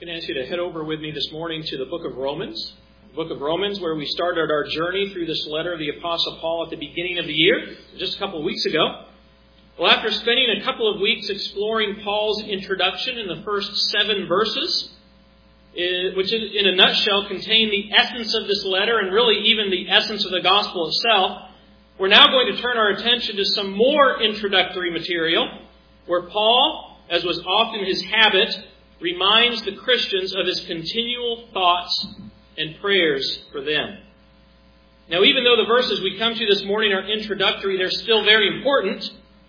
I'm going to ask you to head over with me this morning to the book of Romans. The book of Romans, where we started our journey through this letter of the Apostle Paul at the beginning of the year, just a couple of weeks ago. Well, after spending a couple of weeks exploring Paul's introduction in the first 7 verses, which in a nutshell contain the essence of this letter and really even the essence of the gospel itself, we're now going to turn our attention to some more introductory material, where Paul, as was often his habit, reminds the Christians of his continual thoughts and prayers for them. Now, even though the verses we come to this morning are introductory, they're still very important,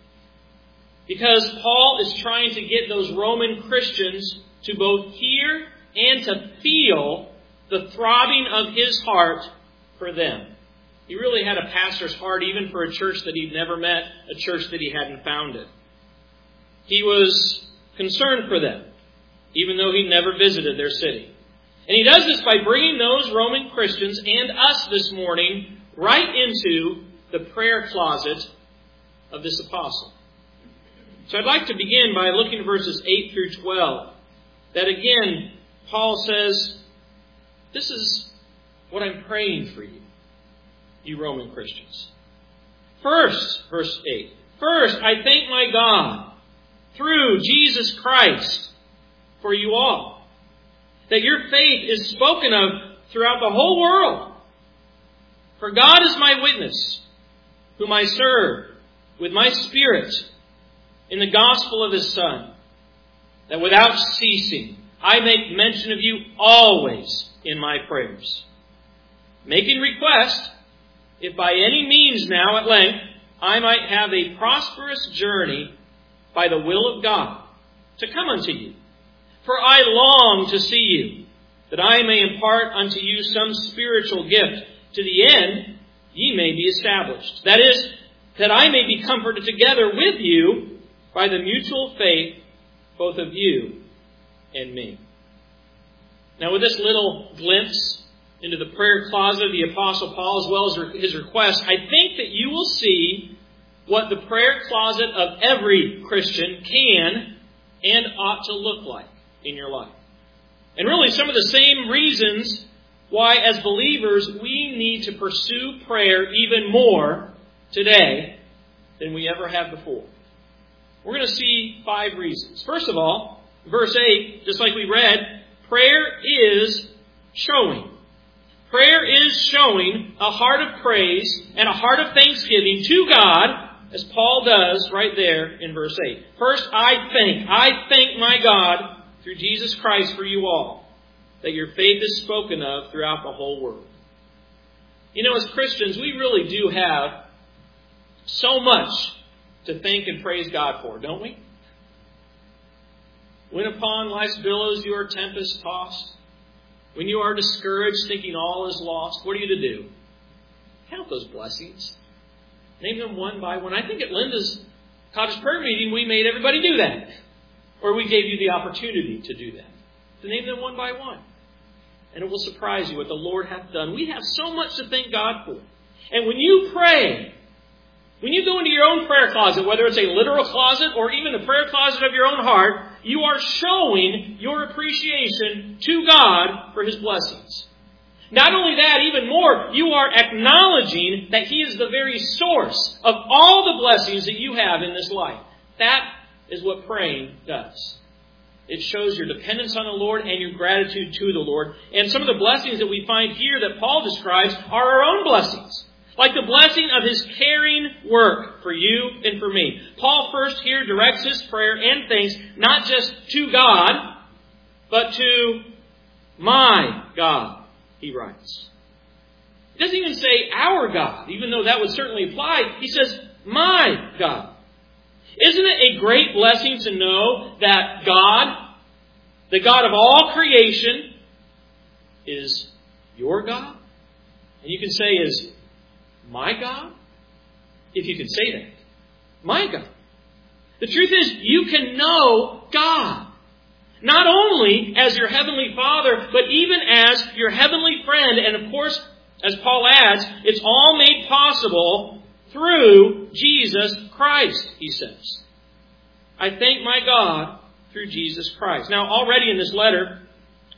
because Paul is trying to get those Roman Christians to both hear and to feel the throbbing of his heart for them. He really had a pastor's heart even for a church that he'd never met, a church that he hadn't founded. He was concerned for them, even though he never visited their city. And he does this by bringing those Roman Christians and us this morning right into the prayer closet of this apostle. So I'd like to begin by looking at verses 8 through 12. That again, Paul says, this is what I'm praying for you, you Roman Christians. First, verse 8, first I thank my God through Jesus Christ for you all, that your faith is spoken of throughout the whole world. For God is my witness, whom I serve with my spirit in the gospel of His Son, that without ceasing I make mention of you always in my prayers, making request, if by any means now at length I might have a prosperous journey by the will of God to come unto you. For I long to see you, that I may impart unto you some spiritual gift, to the end ye may be established. That is, that I may be comforted together with you by the mutual faith, both of you and me. Now, with this little glimpse into the prayer closet of the Apostle Paul, as well as his request, I think that you will see what the prayer closet of every Christian can and ought to look like in your life. And really some of the same reasons why as believers we need to pursue prayer even more today than we ever have before. We're going to see 5 reasons. First of all, verse 8, just like we read, prayer is showing. Prayer is showing a heart of praise and a heart of thanksgiving to God, as Paul does right there in verse 8. First, I thank my God through Jesus Christ for you all, that your faith is spoken of throughout the whole world. You know, as Christians, we really do have so much to thank and praise God for, don't we? When upon life's billows you are tempest tossed, when you are discouraged, thinking all is lost, what are you to do? Count those blessings. Name them one by one. I think at Linda's cottage prayer meeting, we made everybody do that. Or we gave you the opportunity to do that. To name them one by one. And it will surprise you what the Lord hath done. We have so much to thank God for. And when you pray, when you go into your own prayer closet, whether it's a literal closet or even the prayer closet of your own heart, you are showing your appreciation to God for His blessings. Not only that, even more, you are acknowledging that He is the very source of all the blessings that you have in this life. That is what praying does. It shows your dependence on the Lord and your gratitude to the Lord. And some of the blessings that we find here that Paul describes are our own blessings. Like the blessing of His caring work for you and for me. Paul first here directs his prayer and thanks not just to God, but to my God, he writes. He doesn't even say our God, even though that would certainly apply. He says, my God. Isn't it a great blessing to know that God, the God of all creation, is your God? And you can say, is my God? If you can say that. My God. The truth is, you can know God. Not only as your Heavenly Father, but even as your Heavenly Friend. And of course, as Paul adds, it's all made possible through Jesus Christ, he says. I thank my God through Jesus Christ. Now, already in this letter,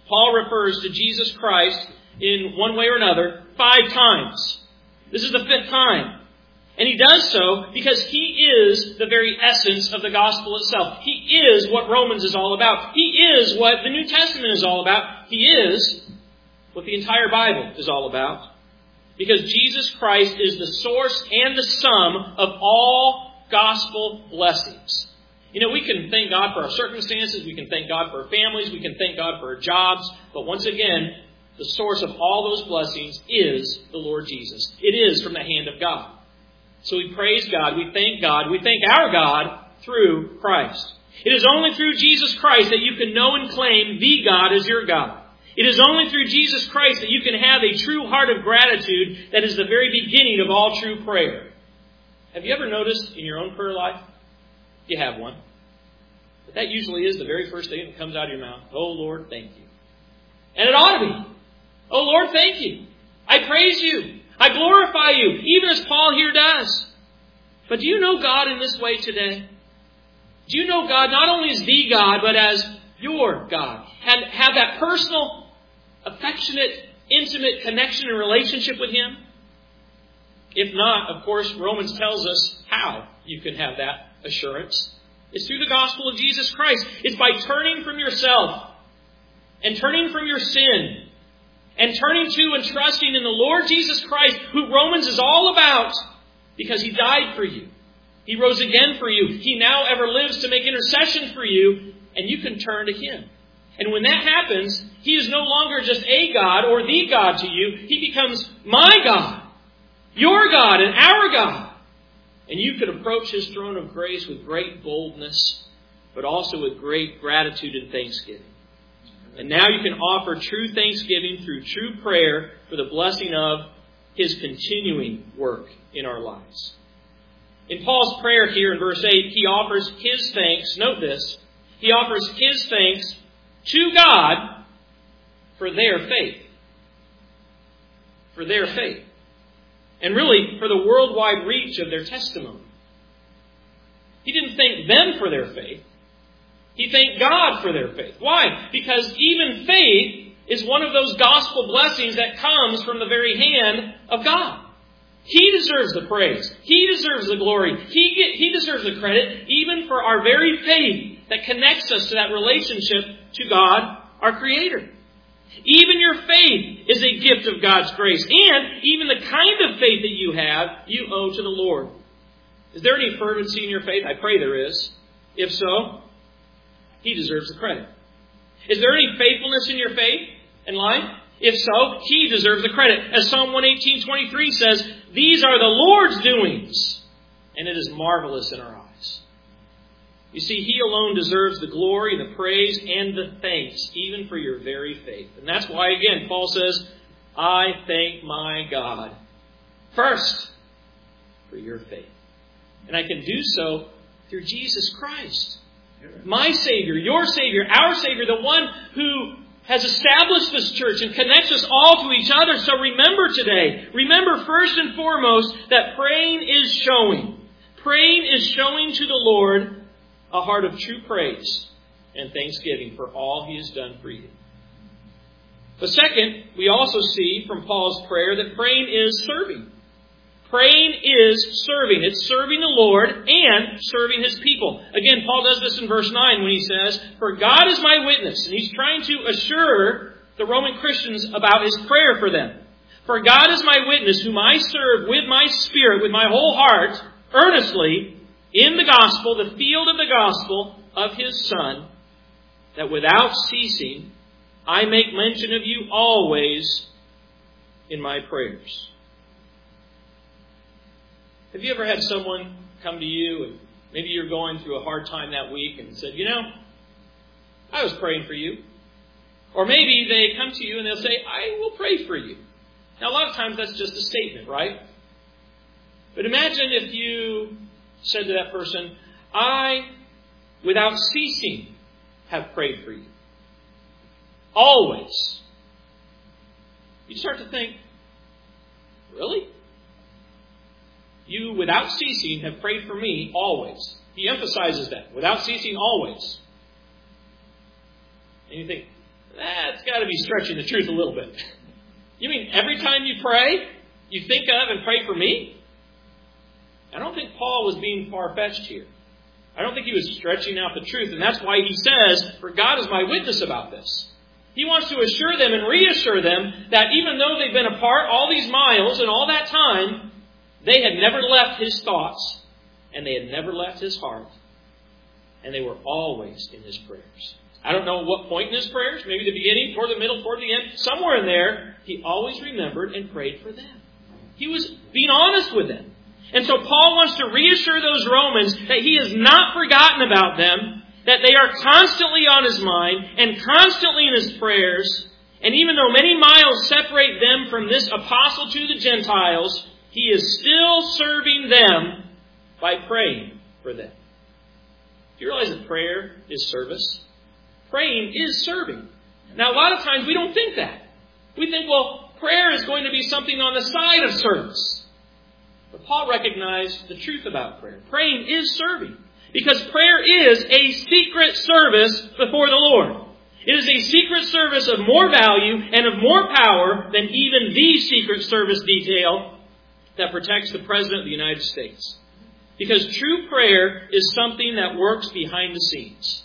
Paul refers to Jesus Christ in one way or another 5 times. This is the 5th time. And he does so because he is the very essence of the gospel itself. He is what Romans is all about. He is what the New Testament is all about. He is what the entire Bible is all about. Because Jesus Christ is the source and the sum of all gospel blessings. You know, we can thank God for our circumstances, we can thank God for our families, we can thank God for our jobs, but once again, the source of all those blessings is the Lord Jesus. It is from the hand of God. So we praise God, we thank our God through Christ. It is only through Jesus Christ that you can know and claim the God as your God. It is only through Jesus Christ that you can have a true heart of gratitude that is the very beginning of all true prayer. Have you ever noticed in your own prayer life? You have one. But that usually is the very first thing that comes out of your mouth. Oh, Lord, thank you. And it ought to be. Oh, Lord, thank you. I praise you. I glorify you, even as Paul here does. But do you know God in this way today? Do you know God not only as the God, but as your God? And have that personal, affectionate, intimate connection and relationship with Him? If not, of course, Romans tells us how you can have that assurance. It's through the gospel of Jesus Christ. It's by turning from yourself and turning from your sin and turning to and trusting in the Lord Jesus Christ, who Romans is all about, because He died for you. He rose again for you. He now ever lives to make intercession for you, and you can turn to Him. And when that happens, He is no longer just a God or the God to you. He becomes my God, your God, and our God. And you can approach His throne of grace with great boldness, but also with great gratitude and thanksgiving. And now you can offer true thanksgiving through true prayer for the blessing of His continuing work in our lives. In Paul's prayer here in verse 8, he offers his thanks. Note this. He offers his thanks to God for their faith. For their faith. And really, for the worldwide reach of their testimony. He didn't thank them for their faith. He thanked God for their faith. Why? Because even faith is one of those gospel blessings that comes from the very hand of God. He deserves the praise. He deserves the glory. He deserves the credit, even for our very faith that connects us to that relationship to God, our Creator. Even your faith is a gift of God's grace. And even the kind of faith that you have, you owe to the Lord. Is there any fervency in your faith? I pray there is. If so, He deserves the credit. Is there any faithfulness in your faith and life? If so, He deserves the credit. As Psalm 118:23 says, "These are the Lord's doings, and it is marvelous in our eyes." You see, He alone deserves the glory, the praise, and the thanks, even for your very faith. And that's why, again, Paul says, I thank my God first for your faith. And I can do so through Jesus Christ. My Savior, your Savior, our Savior, the one who has established this church and connects us all to each other. So remember today, remember first and foremost that praying is showing. Praying is showing to the Lord a heart of true praise and thanksgiving for all He has done for you. But second, we also see from Paul's prayer that praying is serving. Praying is serving. It's serving the Lord and serving His people. Again, Paul does this in verse 9 when he says, "For God is my witness." And he's trying to assure the Roman Christians about his prayer for them. "For God is my witness, whom I serve with my spirit, with my whole heart, earnestly, in the gospel, the field of the gospel of His Son, that without ceasing I make mention of you always in my prayers." Have you ever had someone come to you and maybe you're going through a hard time that week and said, I was praying for you. Or maybe they come to you and they'll say, I will pray for you. Now, a lot of times that's just a statement, right? But imagine if you said to that person, I, without ceasing, have prayed for you. Always. You start to think, really? You, without ceasing, have prayed for me always. He emphasizes that. Without ceasing, always. And you think, that's got got to be stretching the truth a little bit. You mean every time you pray, you think of and pray for me? I don't think Paul was being far-fetched here. I don't think he was stretching out the truth. And that's why he says, for God is my witness about this. He wants to assure them and reassure them that even though they've been apart all these miles and all that time, they had never left his thoughts and they had never left his heart. And they were always in his prayers. I don't know what point in his prayers, maybe the beginning, toward the middle, toward the end, somewhere in there, he always remembered and prayed for them. He was being honest with them. And so Paul wants to reassure those Romans that he has not forgotten about them, that they are constantly on his mind and constantly in his prayers. And even though many miles separate them from this apostle to the Gentiles, he is still serving them by praying for them. Do you realize that prayer is service? Praying is serving. Now, a lot of times we don't think that. We think, well, prayer is going to be something on the side of service. But Paul recognized the truth about prayer. Praying is serving. Because prayer is a secret service before the Lord. It is a secret service of more value and of more power than even the secret service detail that protects the President of the United States. Because true prayer is something that works behind the scenes.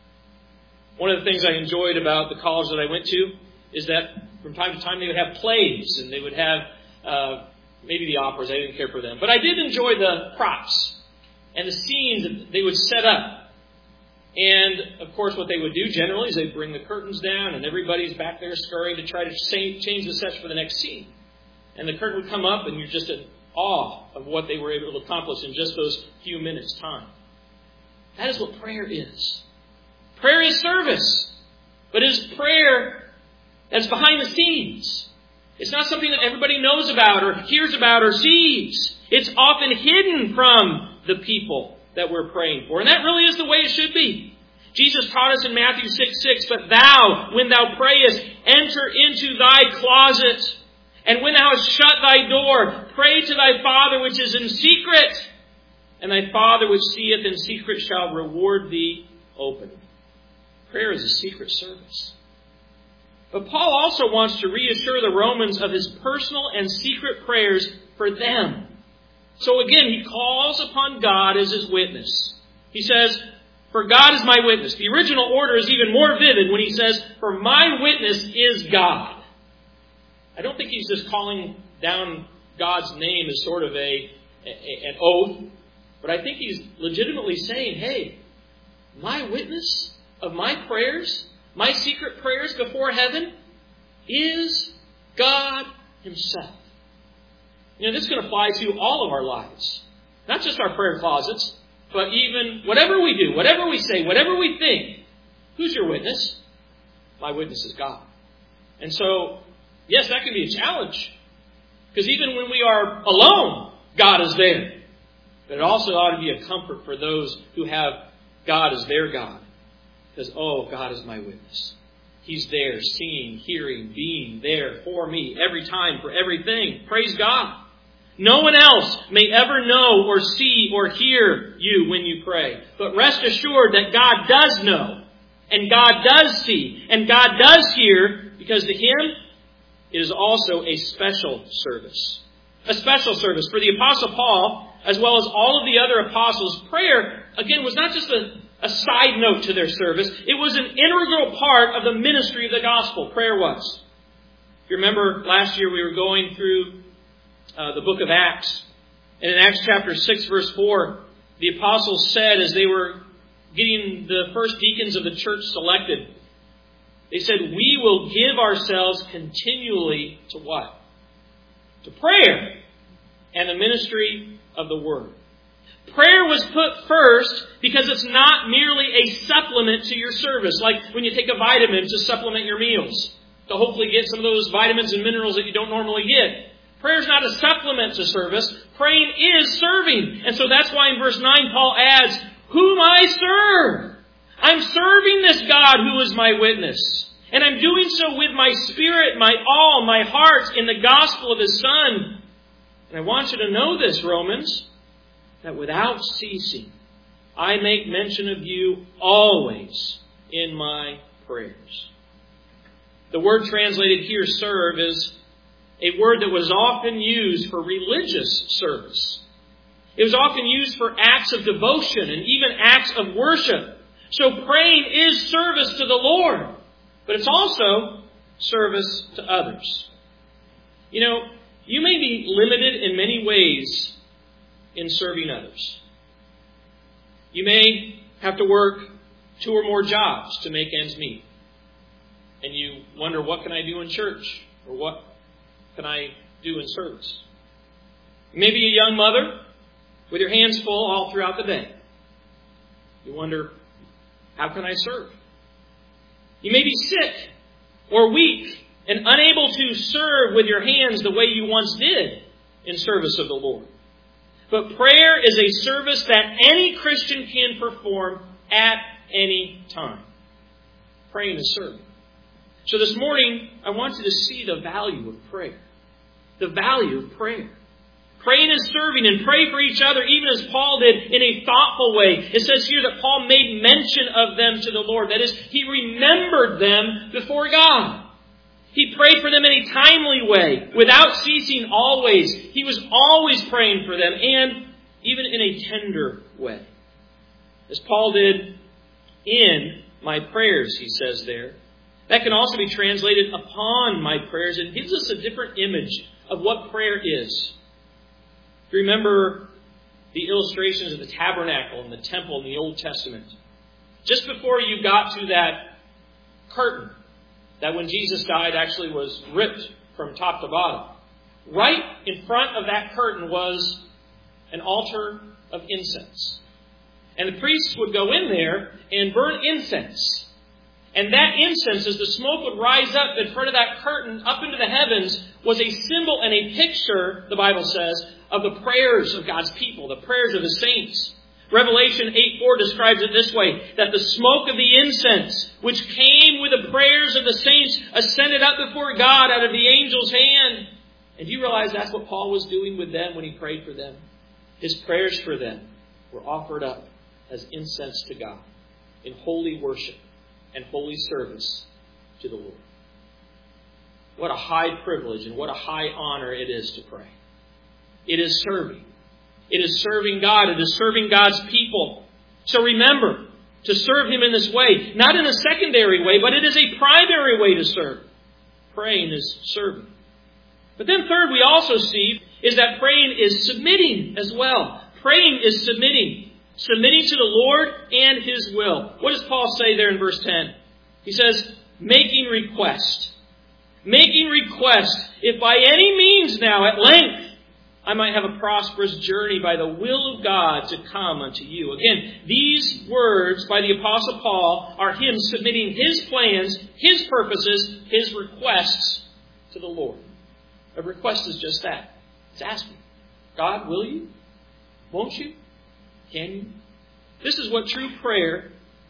One of the things I enjoyed about the college that I went to is that from time to time they would have plays and they would have maybe the operas. I didn't care for them. But I did enjoy the props and the scenes that they would set up. And, of course, what they would do generally is they'd bring the curtains down and everybody's back there scurrying to try to change the sets for the next scene. And the curtain would come up and you're just in awe of what they were able to accomplish in just those few minutes' time. That is what prayer is. Prayer is service. But it is prayer that's behind the scenes. It's not something that everybody knows about or hears about or sees. It's often hidden from the people that we're praying for. And that really is the way it should be. Jesus taught us in Matthew 6:6, but thou, when thou prayest, enter into thy closet. And when thou hast shut thy door, pray to thy Father which is in secret. And thy Father which seeth in secret shall reward thee openly. Prayer is a secret service. But Paul also wants to reassure the Romans of his personal and secret prayers for them. So again, he calls upon God as his witness. He says, for God is my witness. The original order is even more vivid when he says, for my witness is God. I don't think he's just calling down God's name as sort of an oath. But I think he's legitimately saying, hey, my witness of my prayers, my secret prayers before heaven, is God himself. You know, this can apply to all of our lives. Not just our prayer closets, but even whatever we do, whatever we say, whatever we think. Who's your witness? My witness is God. And so, yes, that can be a challenge. Because even when we are alone, God is there. But it also ought to be a comfort for those who have God as their God. Because, oh, God is my witness. He's there, seeing, hearing, being there for me every time, for everything. Praise God. No one else may ever know or see or hear you when you pray. But rest assured that God does know. And God does see. And God does hear. Because to Him, it is also a special service. A special service. For the Apostle Paul, as well as all of the other apostles, prayer, again, was not just a side note to their service. It was an integral part of the ministry of the gospel. Prayer was. If you remember, last year we were going through the book of Acts. And in Acts chapter 6, verse 4, the apostles said, as they were getting the first deacons of the church selected, they said, we will give ourselves continually to what? To prayer and the ministry of the word. Prayer was put first because it's not merely a supplement to your service. Like when you take a vitamin to supplement your meals. To hopefully get some of those vitamins and minerals that you don't normally get. Prayer is not a supplement to service. Praying is serving. And so that's why in verse 9 Paul adds, whom I serve. I'm serving this God who is my witness. And I'm doing so with my spirit, my all, my heart in the gospel of His Son. And I want you to know this, Romans, that without ceasing, I make mention of you always in my prayers. The word translated here, serve, is a word that was often used for religious service. It was often used for acts of devotion and even acts of worship. So praying is service to the Lord, but it's also service to others. You know, you may be limited in many ways in serving others. You may have to work 2 or more jobs to make ends meet. And you wonder, what can I do in church? Or what can I do in service? You may be a young mother with your hands full all throughout the day. You wonder, how can I serve? You may be sick or weak and unable to serve with your hands the way you once did in service of the Lord. But prayer is a service that any Christian can perform at any time. Praying is serving. So this morning, I want you to see the value of prayer. The value of prayer. Praying is serving, and pray for each other, even as Paul did, in a thoughtful way. It says here that Paul made mention of them to the Lord. That is, he remembered them before God. He prayed for them in a timely way, without ceasing always. He was always praying for them, and even in a tender way. As Paul did in my prayers, he says there. That can also be translated upon my prayers. It gives us a different image of what prayer is. If you remember the illustrations of the tabernacle and the temple in the Old Testament, just before you got to that curtain that when Jesus died actually was ripped from top to bottom, right in front of that curtain was an altar of incense. And the priests would go in there and burn incense. And that incense, as the smoke would rise up in front of that curtain up into the heavens, was a symbol and a picture, the Bible says, of the prayers of God's people, the prayers of the saints. Revelation 8:4 describes it this way, that the smoke of the incense, which came with the prayers of the saints, ascended up before God out of the angel's hand. And do you realize that's what Paul was doing with them when he prayed for them? His prayers for them were offered up as incense to God in holy worship and holy service to the Lord. What a high privilege and what a high honor it is to pray. It is serving. It is serving God. It is serving God's people. So remember to serve Him in this way. Not in a secondary way, but it is a primary way to serve. Praying is serving. But then third, we also see is that praying is submitting as well. Praying is submitting. Submitting to the Lord and His will. What does Paul say there in verse 10? He says, making request. Making request, if by any means now at length I might have a prosperous journey by the will of God to come unto you. Again, these words by the Apostle Paul are him submitting his plans, his purposes, his requests to the Lord. A request is just that. It's asking. God, will you? Won't you? Can you? This is what true prayer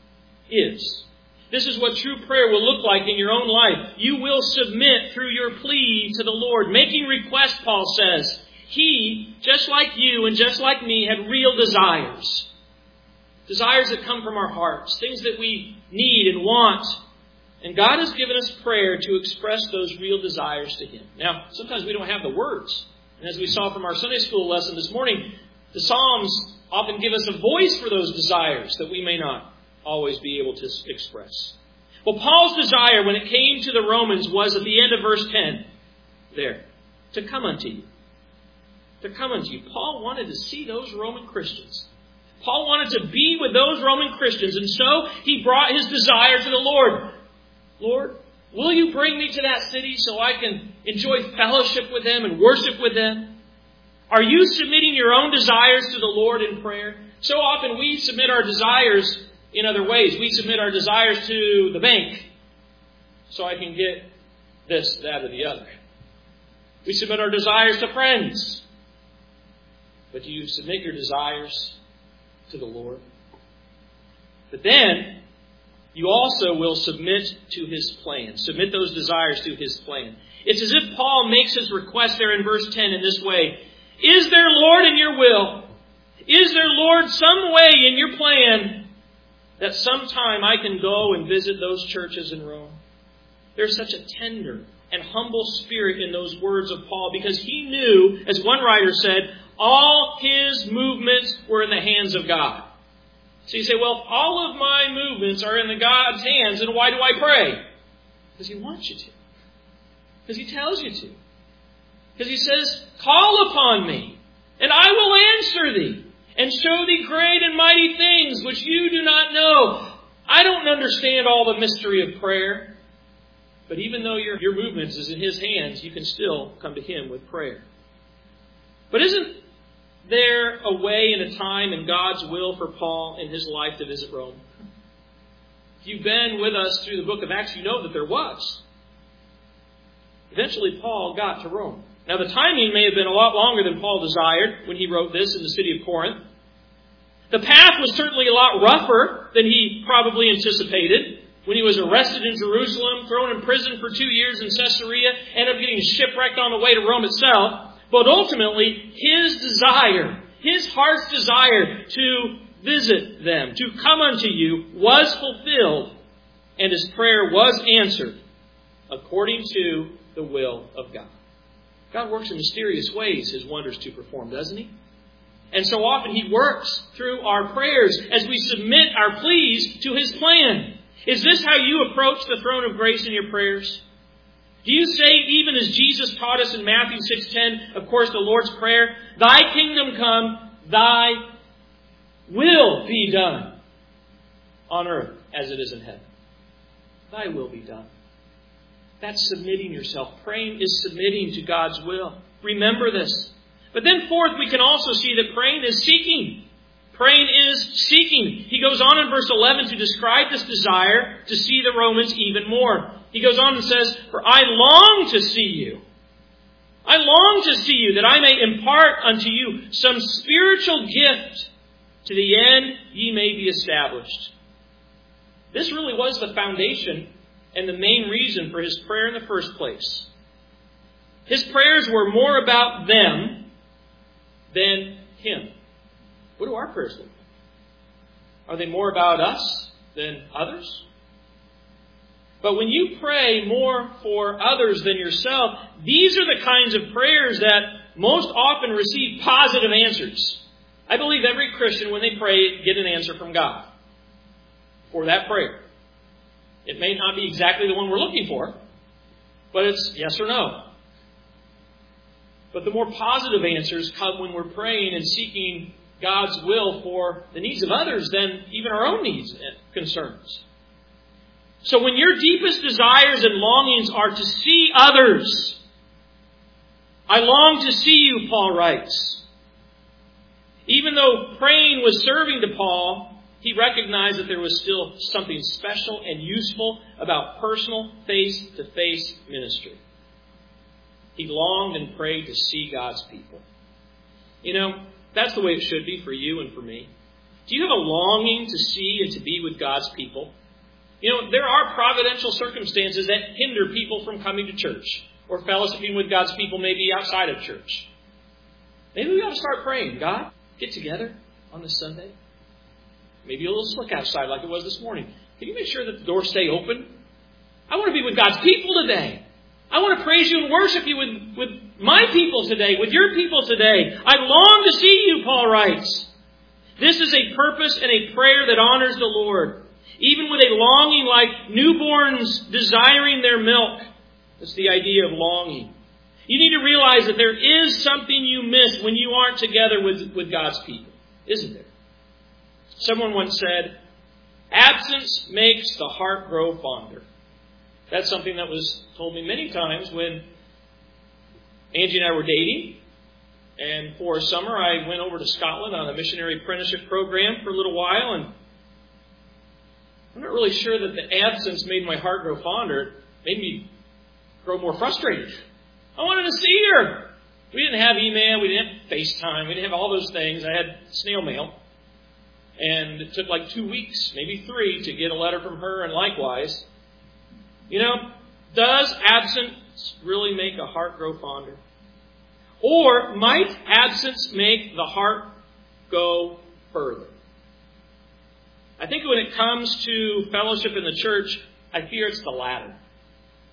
is. This is what true prayer will look like in your own life. You will submit through your plea to the Lord. Making request, Paul says. He, just like you and just like me, had real desires. Desires that come from our hearts. Things that we need and want. And God has given us prayer to express those real desires to Him. Now, sometimes we don't have the words. And as we saw from our Sunday school lesson this morning, the Psalms often give us a voice for those desires that we may not always be able to express. Well, Paul's desire when it came to the Romans was at the end of verse 10 there, to come unto you. To come unto you. Paul wanted to see those Roman Christians. Paul wanted to be with those Roman Christians, and so he brought his desire to the Lord. Lord, will you bring me to that city so I can enjoy fellowship with them and worship with them? Are you submitting your own desires to the Lord in prayer? So often we submit our desires in other ways. We submit our desires to the bank so I can get this, that, or the other. We submit our desires to friends. But do you submit your desires to the Lord? But then, you also will submit to His plan. Submit those desires to His plan. It's as if Paul makes his request there in verse 10 in this way. Is there, Lord, in your will? Is there, Lord, some way in your plan that sometime I can go and visit those churches in Rome? There's such a tender and humble spirit in those words of Paul, because he knew, as one writer said, all his movements were in the hands of God. So you say, well, if all of my movements are in the God's hands, then why do I pray? Because He wants you to. Because He tells you to. Because He says, call upon me, and I will answer thee, and show thee great and mighty things which you do not know. I don't understand all the mystery of prayer. But even though your movements is in His hands, you can still come to Him with prayer. But isn't there a way and a time in God's will for Paul in his life to visit Rome? If you've been with us through the book of Acts, you know that there was. Eventually, Paul got to Rome. Now, the timing may have been a lot longer than Paul desired when he wrote this in the city of Corinth. The path was certainly a lot rougher than he probably anticipated. When he was arrested in Jerusalem, thrown in prison for 2 years in Caesarea, ended up getting shipwrecked on the way to Rome itself. But ultimately, his desire, his heart's desire to visit them, to come unto you, was fulfilled, and his prayer was answered according to the will of God. God works in mysterious ways His wonders to perform, doesn't He? And so often He works through our prayers as we submit our pleas to His plan. Is this how you approach the throne of grace in your prayers? Do you say, even as Jesus taught us in Matthew 6:10, of course, the Lord's Prayer, Thy kingdom come, Thy will be done on earth as it is in heaven. Thy will be done. That's submitting yourself. Praying is submitting to God's will. Remember this. But then fourth, we can also see that praying is seeking. Praying is seeking. He goes on in verse 11 to describe this desire to see the Romans even more. He goes on and says, For I long to see you. I long to see you, that I may impart unto you some spiritual gift, to the end ye may be established. This really was the foundation and the main reason for his prayer in the first place. His prayers were more about them than him. What do our prayers look like? Are they more about us than others? But when you pray more for others than yourself, these are the kinds of prayers that most often receive positive answers. I believe every Christian, when they pray, get an answer from God for that prayer. It may not be exactly the one we're looking for, but it's yes or no. But the more positive answers come when we're praying and seeking God's will for the needs of others than even our own needs and concerns. So when your deepest desires and longings are to see others, I long to see you, Paul writes. Even though praying was serving to Paul, he recognized that there was still something special and useful about personal face-to-face ministry. He longed and prayed to see God's people. You know, that's the way it should be for you and for me. Do you have a longing to see and to be with God's people? You know, there are providential circumstances that hinder people from coming to church or fellowshipping with God's people maybe outside of church. Maybe we ought to start praying. God, get together on this Sunday. Maybe a little slick outside like it was this morning. Can you make sure that the doors stay open? I want to be with God's people today. I want to praise you and worship you with my people today, with your people today. I long to see you, Paul writes. This is a purpose and a prayer that honors the Lord. Even with a longing like newborns desiring their milk. That's the idea of longing. You need to realize that there is something you miss when you aren't together with God's people. Isn't there? Someone once said, absence makes the heart grow fonder. That's something that was told me many times when Angie and I were dating. And for a summer, I went over to Scotland on a missionary apprenticeship program for a little while. And I'm not really sure that the absence made my heart grow fonder. It made me grow more frustrated. I wanted to see her. We didn't have email. We didn't have FaceTime. We didn't have all those things. I had snail mail. And it took like 2 weeks, maybe 3, to get a letter from her, and likewise. You know, does absence really make a heart grow fonder? Or might absence make the heart go further? I think when it comes to fellowship in the church, I fear it's the latter.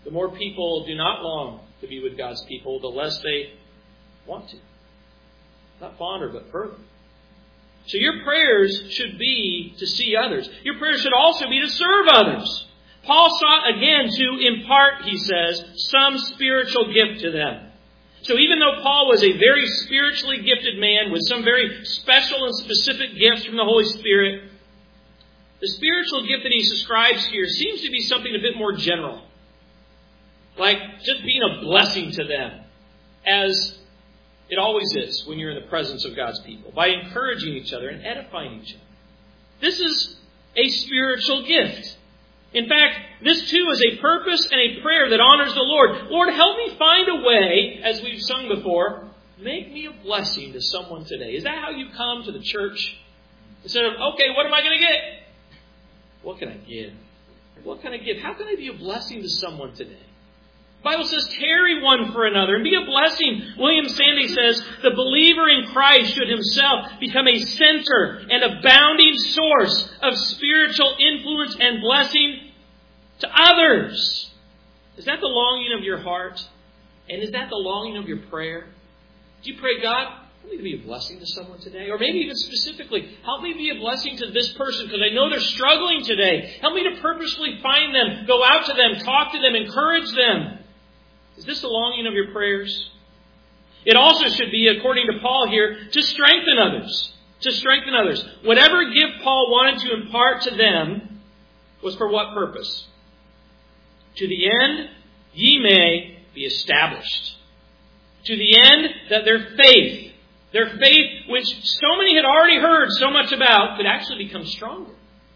The more people do not long to be with God's people, the less they want to. Not fonder, but further. So your prayers should be to see others. Your prayers should also be to serve others. Paul sought again to impart, he says, some spiritual gift to them. So even though Paul was a very spiritually gifted man with some very special and specific gifts from the Holy Spirit, the spiritual gift that he describes here seems to be something a bit more general. Like just being a blessing to them, as it always is when you're in the presence of God's people, by encouraging each other and edifying each other. This is a spiritual gift. In fact, this too is a purpose and a prayer that honors the Lord. Lord, help me find a way, as we've sung before, make me a blessing to someone today. Is that how you come to the church? Instead of, okay, what am I going to get? What can I give? What can I give? How can I be a blessing to someone today? The Bible says, tarry one for another and be a blessing. William Sandy says, the believer in Christ should himself become a center and abounding source of spiritual influence and blessing to others. Is that the longing of your heart? And is that the longing of your prayer? Do you pray, God, help me to be a blessing to someone today? Or maybe even specifically, help me be a blessing to this person because I know they're struggling today. Help me to purposefully find them, go out to them, talk to them, encourage them. Is this the longing of your prayers? It also should be, according to Paul here, to strengthen others. To strengthen others. Whatever gift Paul wanted to impart to them was for what purpose? To the end ye may be established. To the end that their faith, which so many had already heard so much about, could actually become stronger.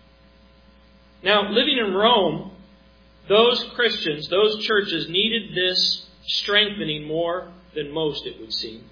Now, living in Rome, those Christians, those churches needed this strengthening more than most, it would seem.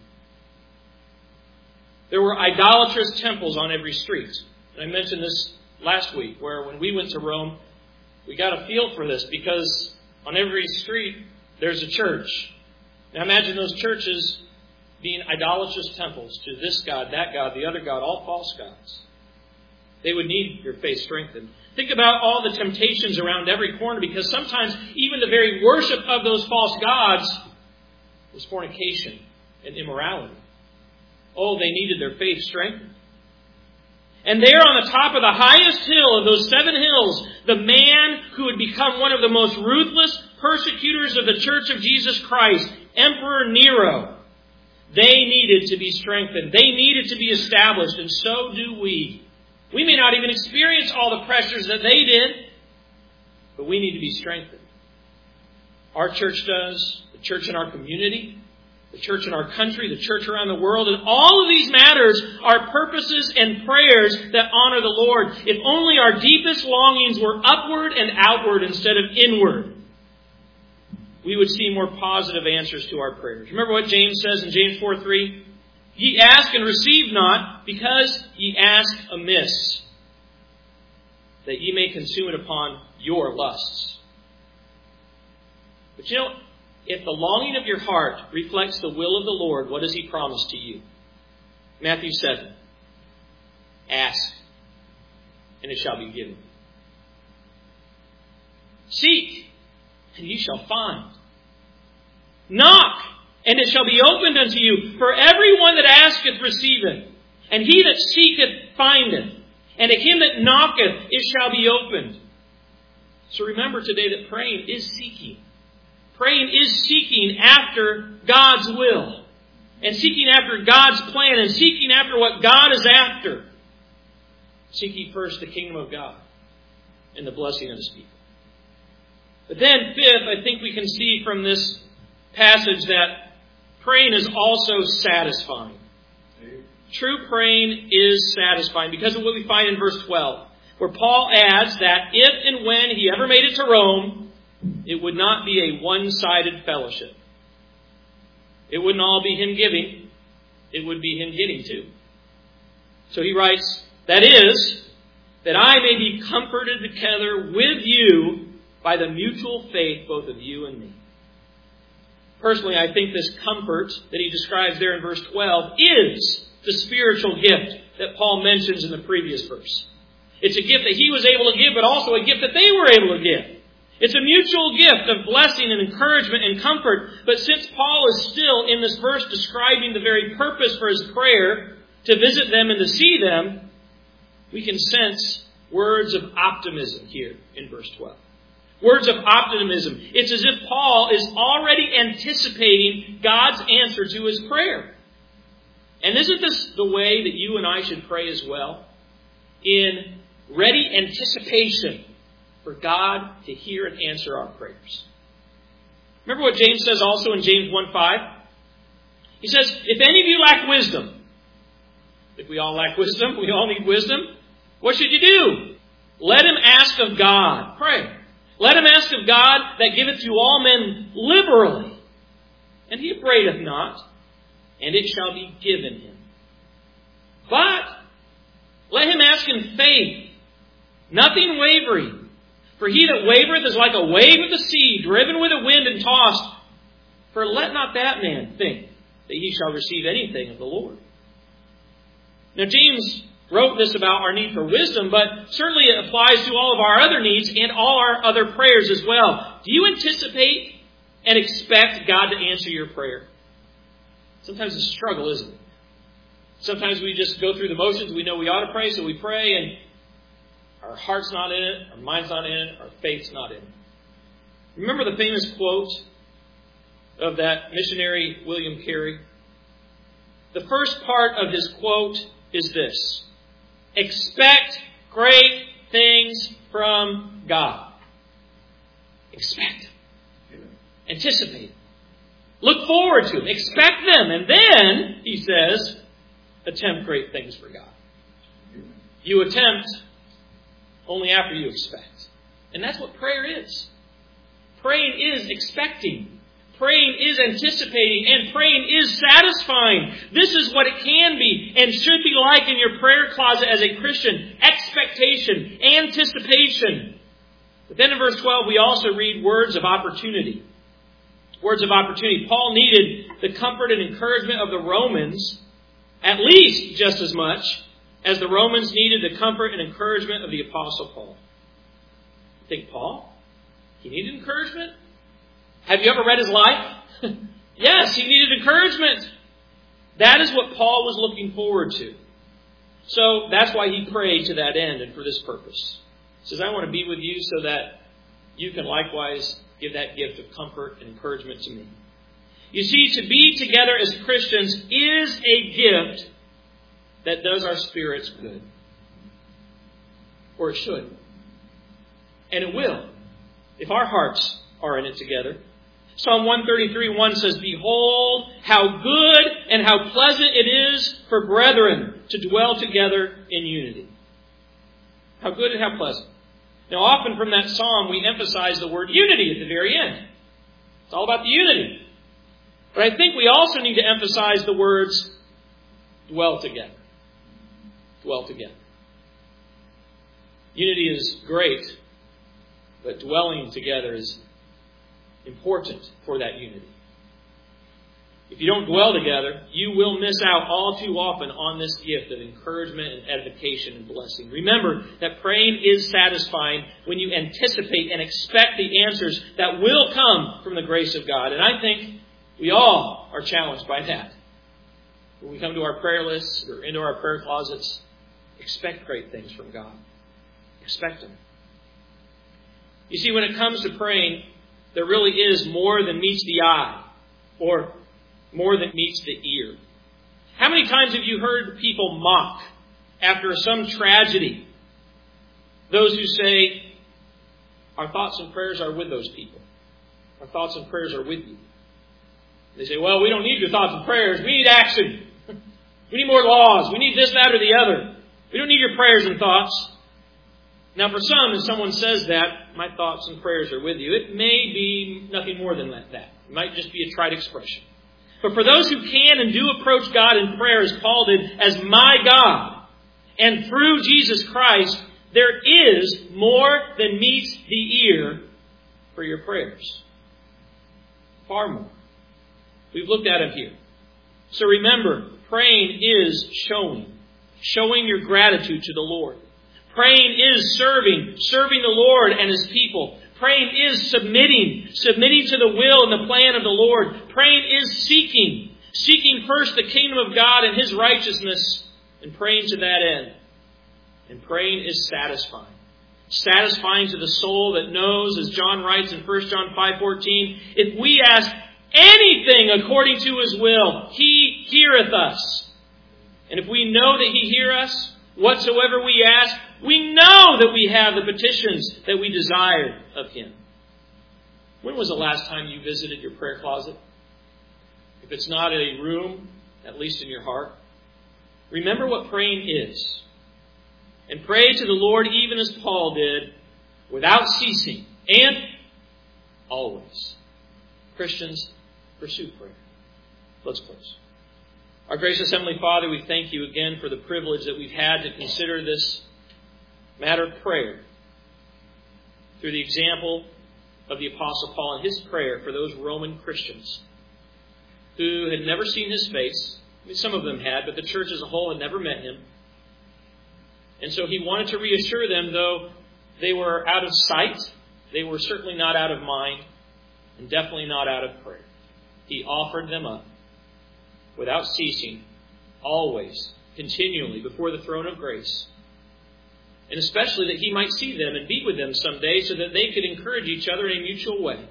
There were idolatrous temples on every street. I mentioned this last week, where when we went to Rome, we got a feel for this because on every street there's a church. Now imagine those churches being idolatrous temples to this god, that god, the other god, all false gods. They would need your faith strengthened. Think about all the temptations around every corner, because sometimes even the very worship of those false gods was fornication and immorality. Oh, they needed their faith strengthened. And there on the top of the highest hill of those 7 hills, the man who would become one of the most ruthless persecutors of the Church of Jesus Christ, Emperor Nero, they needed to be strengthened. They needed to be established, and so do we. We may not even experience all the pressures that they did, but we need to be strengthened. Our church does, the church in our community, the church in our country, the church around the world, and all of these matters are purposes and prayers that honor the Lord. If only our deepest longings were upward and outward instead of inward, we would see more positive answers to our prayers. Remember what James says in James 4:3? Ye ask and receive not, because ye ask amiss, that ye may consume it upon your lusts. But you know, if the longing of your heart reflects the will of the Lord, what does He promise to you? Matthew 7. Ask, and it shall be given. Seek, and ye shall find. Knock, and it shall be opened unto you. For everyone that asketh receiveth, and he that seeketh findeth, and to him that knocketh it shall be opened. So remember today that praying is seeking. Praying is seeking after God's will, and seeking after God's plan, and seeking after what God is after. Seek ye first the kingdom of God and the blessing of His people. But then, fifth, I think we can see from this passage that praying is also satisfying. True praying is satisfying because of what we find in verse 12, where Paul adds that if and when he ever made it to Rome, it would not be a one-sided fellowship. It wouldn't all be him giving. It would be him getting too. So he writes, that is, that I may be comforted together with you by the mutual faith both of you and me. Personally, I think this comfort that he describes there in verse 12 is the spiritual gift that Paul mentions in the previous verse. It's a gift that he was able to give, but also a gift that they were able to give. It's a mutual gift of blessing and encouragement and comfort. But since Paul is still in this verse describing the very purpose for his prayer, to visit them and to see them, we can sense words of optimism here in verse 12. Words of optimism. It's as if Paul is already anticipating God's answer to his prayer. And isn't this the way that you and I should pray as well? In ready anticipation for God to hear and answer our prayers. Remember what James says also in James 1:5? He says, if any of you lack wisdom, if we all lack wisdom, we all need wisdom, what should you do? Let him ask of God. Pray. Let him ask of God that giveth to all men liberally, and he upbraideth not, and it shall be given him. But let him ask in faith, nothing wavering. For he that wavereth is like a wave of the sea, driven with a wind and tossed. For let not that man think that he shall receive anything of the Lord. Now James wrote this about our need for wisdom, but certainly it applies to all of our other needs and all our other prayers as well. Do you anticipate and expect God to answer your prayer? Sometimes it's a struggle, isn't it? Sometimes we just go through the motions. We know we ought to pray, so we pray, and our heart's not in it, our mind's not in it, our faith's not in it. Remember the famous quote of that missionary William Carey? The first part of his quote is this: expect great things from God. Expect. Anticipate. Look forward to them. Expect them. And then, he says, attempt great things for God. You attempt only after you expect. And that's what prayer is. Praying is expecting. Praying is anticipating, and praying is satisfying. This is what it can be and should be like in your prayer closet as a Christian. Expectation, anticipation. But then in verse 12 we also read words of opportunity. Words of opportunity. Paul needed the comfort and encouragement of the Romans at least just as much as the Romans needed the comfort and encouragement of the Apostle Paul. You think, Paul? He needed encouragement? Have you ever read his life? Yes, he needed encouragement. That is what Paul was looking forward to. So that's why he prayed to that end and for this purpose. He says, I want to be with you so that you can likewise give that gift of comfort and encouragement to me. You see, to be together as Christians is a gift that does our spirits good. Or it should. And it will, if our hearts are in it together. Psalm 133:1 says, behold, how good and how pleasant it is for brethren to dwell together in unity. How good and how pleasant. Now, often from that psalm, we emphasize the word unity at the very end. It's all about the unity. But I think we also need to emphasize the words dwell together. Dwell together. Unity is great, but dwelling together is important for that unity. If you don't dwell together, you will miss out all too often on this gift of encouragement and edification and blessing. Remember that praying is satisfying when you anticipate and expect the answers that will come from the grace of God. And I think we all are challenged by that. When we come to our prayer lists or into our prayer closets, expect great things from God. Expect them. You see, when it comes to praying, there really is more than meets the eye or more than meets the ear. How many times have you heard people mock after some tragedy? Those who say, our thoughts and prayers are with those people. Our thoughts and prayers are with you. They say, well, we don't need your thoughts and prayers. We need action. We need more laws. We need this, that, or the other. We don't need your prayers and thoughts. Now, for some, if someone says that, my thoughts and prayers are with you, it may be nothing more than that. It might just be a trite expression. But for those who can and do approach God in prayer, as Paul did, as my God, and through Jesus Christ, there is more than meets the ear for your prayers. Far more. We've looked at it here. So remember, praying is showing your gratitude to the Lord. Praying is serving the Lord and His people. Praying is submitting to the will and the plan of the Lord. Praying is seeking first the kingdom of God and His righteousness, and praying to that end. And praying is satisfying to the soul that knows, as John writes in 1 John 5:14, if we ask anything according to His will, He heareth us. And if we know that He heareth us, whatsoever we ask, we know that we have the petitions that we desire of Him. When was the last time you visited your prayer closet? If it's not a room, at least in your heart, remember what praying is. And pray to the Lord even as Paul did, without ceasing, and always. Christians, pursue prayer. Let's close. Our gracious Heavenly Father, we thank You again for the privilege that we've had to consider this matter of prayer through the example of the Apostle Paul and his prayer for those Roman Christians who had never seen his face. I mean, some of them had, but the church as a whole had never met him. And so he wanted to reassure them, though they were out of sight, they were certainly not out of mind, and definitely not out of prayer. He offered them up without ceasing, always, continually, before the throne of grace. And especially that he might see them and be with them someday so that they could encourage each other in a mutual way.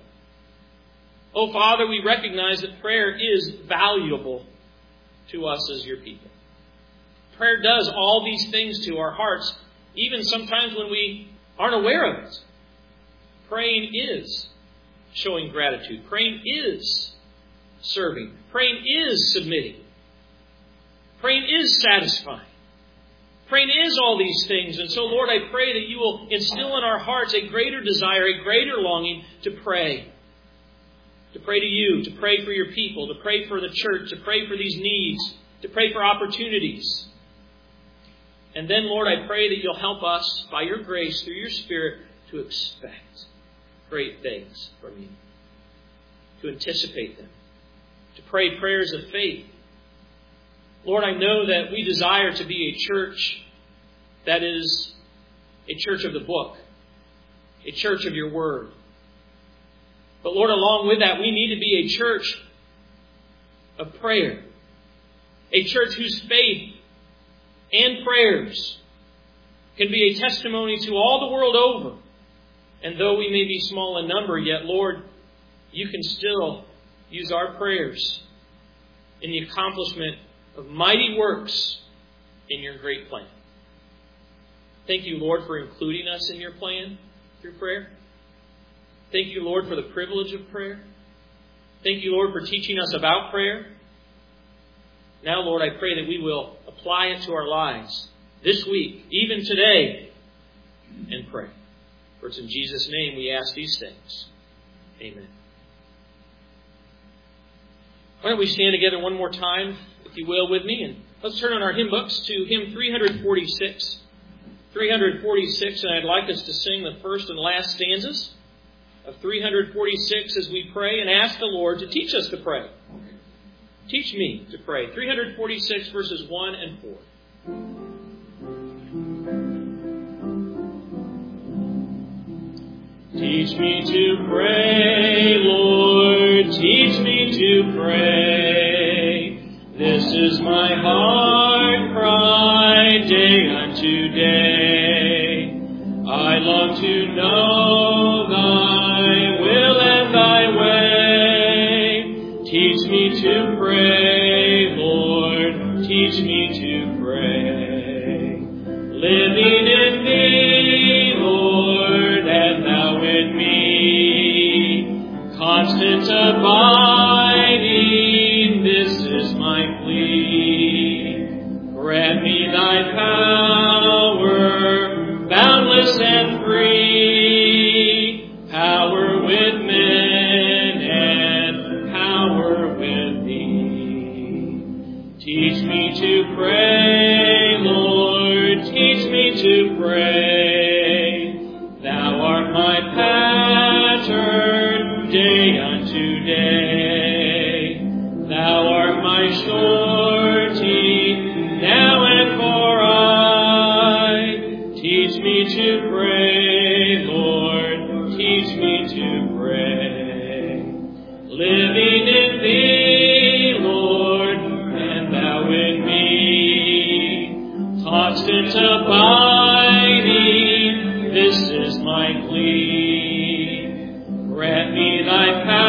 Oh, Father, we recognize that prayer is valuable to us as Your people. Prayer does all these things to our hearts, even sometimes when we aren't aware of it. Praying is showing gratitude. Praying is serving. Praying is submitting. Praying is satisfying. Praying is all these things. And so, Lord, I pray that You will instill in our hearts a greater desire, a greater longing to pray. To pray to You, to pray for Your people, to pray for the church, to pray for these needs, to pray for opportunities. And then, Lord, I pray that You'll help us, by Your grace, through Your Spirit, to expect great things from You. To anticipate them. To pray prayers of faith. Lord, I know that we desire to be a church that is a church of the book. A church of Your Word. But Lord, along with that, we need to be a church of prayer. A church whose faith and prayers can be a testimony to all the world over. And though we may be small in number, yet, Lord, You can still use our prayers in the accomplishment of mighty works in Your great plan. Thank You, Lord, for including us in Your plan through prayer. Thank You, Lord, for the privilege of prayer. Thank You, Lord, for teaching us about prayer. Now, Lord, I pray that we will apply it to our lives this week, even today, and pray. For it's in Jesus' name we ask these things. Amen. Why don't we stand together one more time, if you will, with me, and let's turn on our hymn books to hymn 346. 346, and I'd like us to sing the first and last stanzas of 346 as we pray and ask the Lord to teach us to pray. Teach me to pray. 346 verses 1 and 4. Teach me to pray, Lord, teach me to pray. This is my heart cry day unto day. I long to know Thy will and Thy way. Teach me to pray, Lord, teach me to pray. Living in Thee, Lord, and Thou in me. Constant abiding, this is my plea. Grant me Thy power, boundless and free. Power with men and power with Thee. Teach me to pray, Lord, teach me to pray. Thou art my pattern, day unto day. Thou art my surety, now and for aye. Teach me to pray, Lord, teach me living in Thee, Lord, and Thou in me. Constant abiding, this is my plea. Grant me Thy power